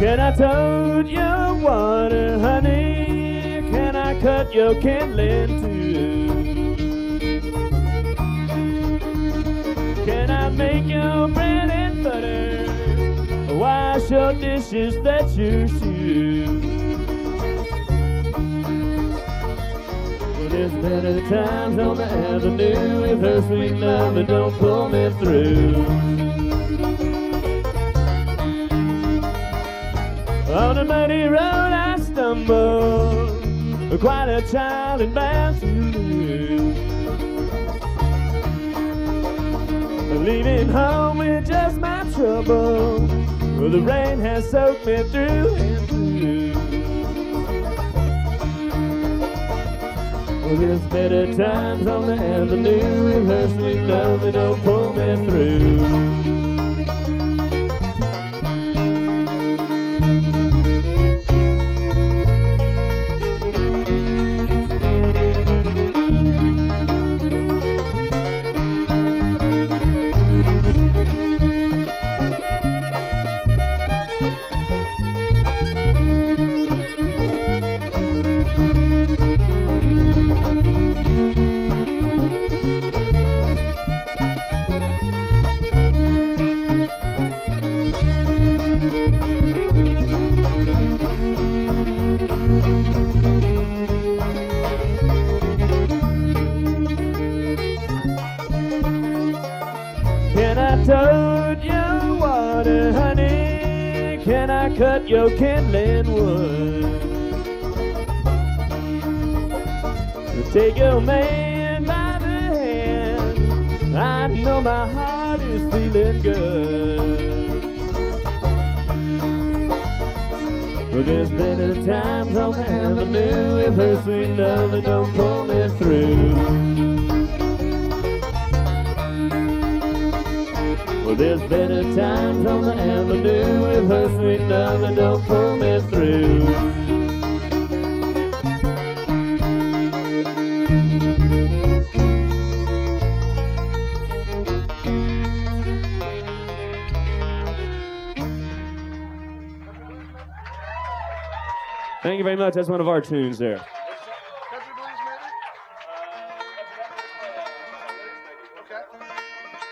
Can I tote your water, honey? Can I cut your kindling too? Can I make your bread and butter? Wash your dishes that you shoe? Well, there's better times on the avenue with her sweet love that don't pull me through. On a muddy road I stumble, quite a child and bound to lose. Leaving home with just my trouble, well, the rain has soaked me through and through. Well, there's better times on the avenue with her sweet love that don't pull me through. Can I tote your water, honey? Can I cut your kindling wood? Take your man by the hand, I know my heart is feeling good. But there's better times on the avenue with her sweet love that don't pull me through. Well, there's better times on the avenue with her sweet love that don't pull me through. Thank you very much. That's one of our tunes there.